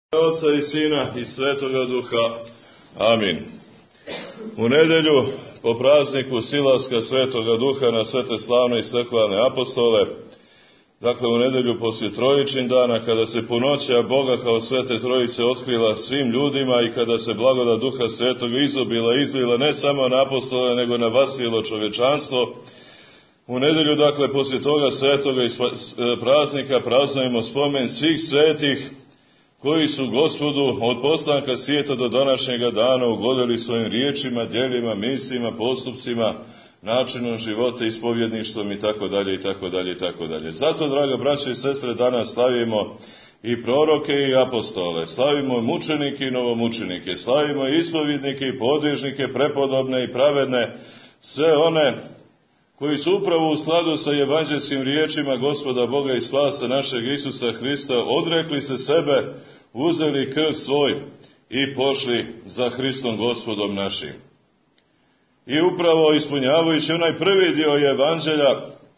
Oca i Sina i Svetoga Duha. Amin. U nedjelju po prazniku silaska Svetoga Duha na sve te slavne i svekovalne apostole, dakle u nedjelju poslije Trojičin dana, kada se punoća Boga kao Svete Trojice otkrila svim ljudima i kada se blagodat Duha Svetoga izlila ne samo na apostole, nego na vas cijelo čovječanstvo, u nedjelju, dakle, poslije toga svetoga praznika praznujemo spomen svih svetih koji su Gospodu od postanka svijeta do današnjega dana ugodili svojim riječima, djelima, mislima, postupcima, načinom života, ispovjedništvom i tako dalje i tako dalje i tako dalje. Zato, draga braćo i sestre, danas slavimo i proroke i apostole, slavimo mučenike i novomučenike, slavimo i ispovjednike i podvižnike, prepodobne i pravedne, sve one koji su upravo u skladu sa evanđelskim riječima Gospoda Boga i spasa našeg Isusa Hrista odrekli se sebe, uzeli krst svoj i pošli za Hristom Gospodom našim. I upravo ispunjavajući onaj prvi dio evanđelja,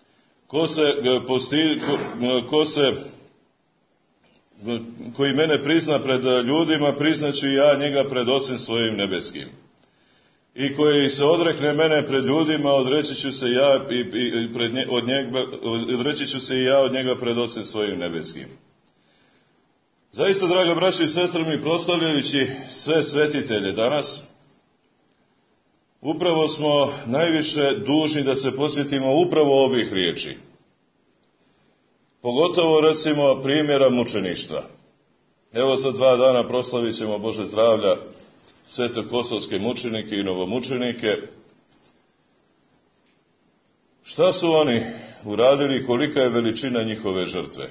koji mene prizna pred ljudima, priznaću i ja njega pred Ocem svojim nebeskim. I koji se odrekne mene pred ljudima, odreći ću se i ja od njega pred Ocem svojim nebeskim. Zaista, draga braćo i sestre, mi proslavljajući sve svetitelje danas, upravo smo najviše dužni da se podsjetimo upravo ovih riječi. Pogotovo, recimo, primjera mučeništva. Evo, za 2 dana proslavit ćemo, Bože zdravlja, svetokosovske mučenike i novomučenike. Šta su oni uradili i kolika je veličina njihove žrtve?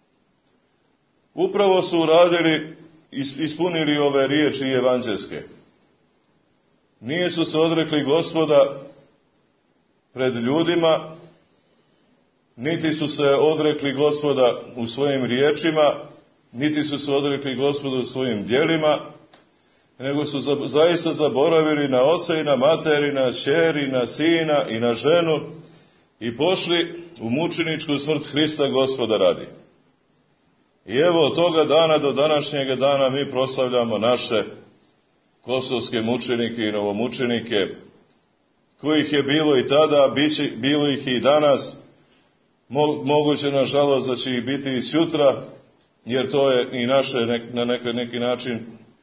Upravo su uradili, ispunili ove riječi evanđelske. Nisu se odrekli Gospoda pred ljudima, niti su se odrekli Gospoda u svojim riječima, niti su se odrekli Gospoda u svojim djelima, nego su zaista zaboravili na oca i na mater i na kćer i na sina i na ženu i pošli u mučeničku smrt Hrista Gospoda radi. I evo od toga dana do današnjega dana mi proslavljamo naše kosovske mučenike i novomučenike, kojih je bilo i tada, bilo ih i danas, moguće nažalost da će ih biti i sutra, jer to je i naše na neki način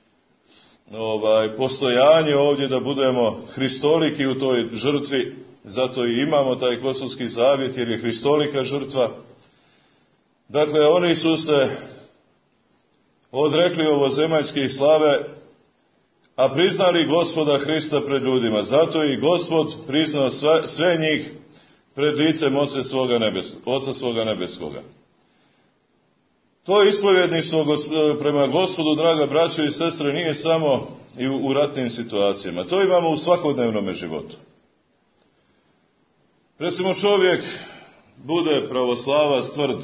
postojanje ovdje da budemo hristoliki u toj žrtvi, zato i imamo taj kosovski zavjet jer je hristolika žrtva. Dakle, oni su se odrekli ovozemaljske slave, a priznali Gospoda Hrista pred ljudima. Zato i Gospod priznao sve njih pred licem Oca svoga nebeskoga. To ispovjedništvo prema Gospodu, draga braćo i sestre, nije samo i u ratnim situacijama. To imamo u svakodnevnom životu. Recimo, čovjek bude pravoslavac tvrd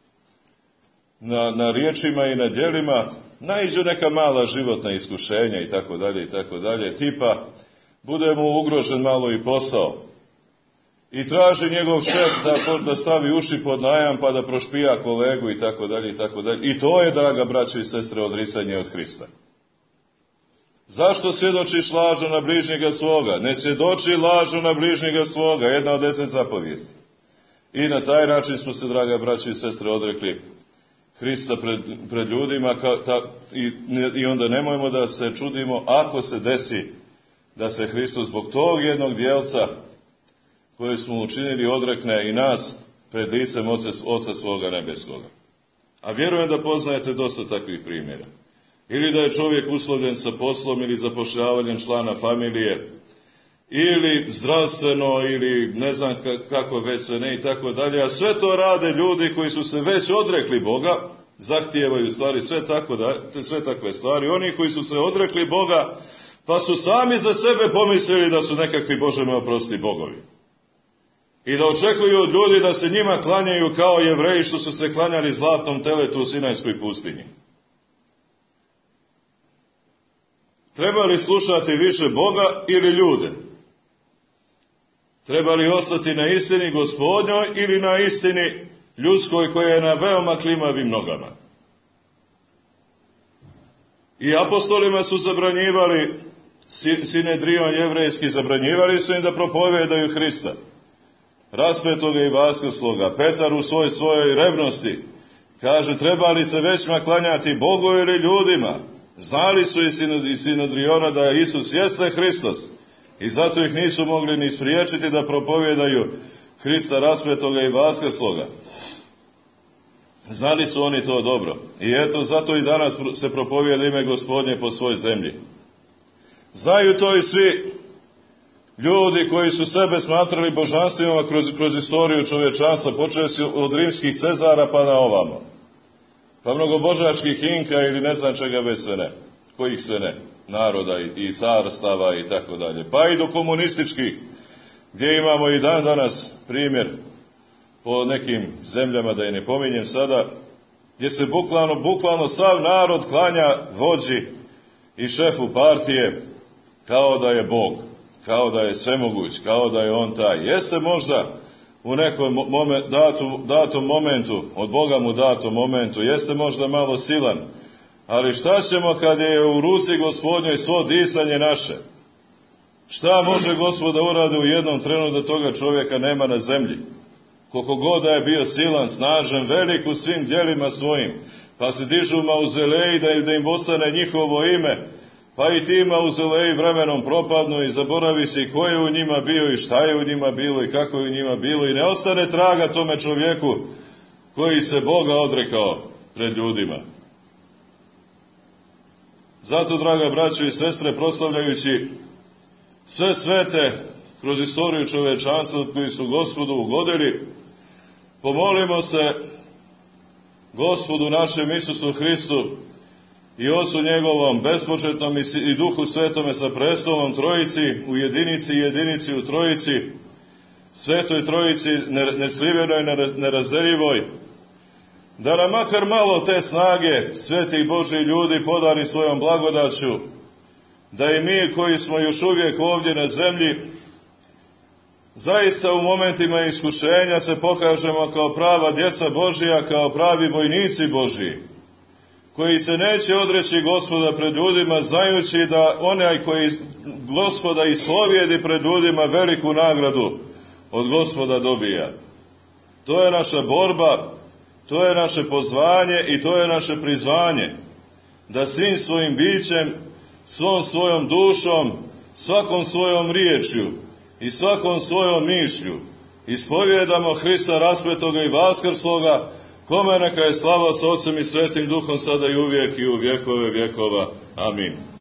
na riječima i na djelima, naiđu neka mala životna iskušenja i tako dalje, tipa bude mu ugrožen malo i posao i traži njegov šef da stavi uši pod najam pa da prošpija kolegu i tako dalje. I to je, draga braćo i sestre, odricanje od Hrista. Zašto svjedočiš lažu na bližnjega svoga? Ne svjedoči lažu na bližnjega svoga, jedna od 10 zapovijesti. I na taj način smo se, draga braćo i sestre, odrekli Hrista pred ljudima i onda nemojmo da se čudimo ako se desi da se Hristos zbog tog jednog djelca koje smo učinili odrekne i nas pred licem Oca svoga nebeskoga. A vjerujem da poznajete dosta takvih primjera. Ili da je čovjek uslovljen sa poslom ili zapošljavanjem člana familije, ili zdravstveno, ili ne znam kako već sve ne i tako dalje, a sve to rade ljudi koji su se već odrekli Boga, zahtijevaju stvari, sve takve stvari, oni koji su se odrekli Boga, pa su sami za sebe pomislili da su nekakvi, Bože me oprosti, bogovi. I da očekuju od ljudi da se njima klanjaju kao Jevreji što su se klanjali zlatnom teletu u Sinajskoj pustinji. Treba li slušati više Boga ili ljude? Treba li ostati na istini Gospodnjoj ili na istini ljudskoj koja je na veoma klimavim nogama? I apostolima su zabranjivali, Sinedrion jevrejski, zabranjivali su im da propovedaju Hrista, raspetoga i vaskrsloga. Petar u svojoj revnosti kaže, treba li se većma klanjati Bogu ili ljudima? Znali su i Sinedriona da Isus jeste Hristos i zato ih nisu mogli ni spriječiti da propovedaju Hrista raspetoga i vaskrsloga. Znali su oni to dobro. I eto, zato i danas se propovijeda ime Gospodnje po svoj zemlji. Znaju to i svi ljudi koji su sebe smatrali božanstvima kroz istoriju čovječanstva, počevši od rimskih Cezara pa na ovamo. Pa mnogobožačkih Inka ili ne znam čega već sve ne. Kojih sve ne. Naroda i carstava i tako dalje. Pa i do komunističkih, gdje imamo i dan danas primjer po nekim zemljama, da je ne pominjem sada, gdje se bukvalno sav narod klanja vođi i šefu partije kao da je Bog, kao da je svemoguć, kao da je on taj. Jeste možda u nekom datom momentu, od Boga mu datom momentu, jeste možda malo silan, ali šta ćemo kad je u ruci Gospodnjoj svo disanje naše? Šta može Gospod da uradi u jednom trenu da toga čovjeka nema na zemlji? Koliko god da je bio silan, snažan, velik u svim djelima svojim, pa se dižu mauzoleji da im ostane njihovo ime, pa i ti mauzoleji vremenom propadnu i zaboravi se i ko je u njima bio i šta je u njima bilo i kako je u njima bilo i ne ostane traga tome čovjeku koji se Boga odrekao pred ljudima. Zato, draga braćo i sestre, proslavljajući sve svete kroz istoriju čovječanstva koji su Gospodu ugodili, pomolimo se Gospodu našem Isusu Hristu i Otcu njegovom bespočetnom i Duhu Svetome sa prestolom Trojici u jedinici u Trojici, Svetoj Trojici nesljivenoj, nerazdeljivoj, da nam makar malo te snage svetih Božji ljudi podari svojom blagodaću, da i mi koji smo još uvijek ovdje na zemlji, zaista u momentima iskušenja se pokažemo kao prava djeca Božija, kao pravi vojnici Božji, koji se neće odreći Gospoda pred ljudima, znajući da onaj koji Gospoda ispovijedi pred ljudima veliku nagradu od Gospoda dobija. To je naša borba, to je naše pozvanje i to je naše prizvanje, da svim svojim bićem, svom svojom dušom, svakom svojom riječju i svakom svojom mišlju ispovjedamo Hrista raspetoga i vaskrsloga, kome neka je slava s Otcem i Svetim Duhom sada i uvijek i u vjekove vjekova. Amin.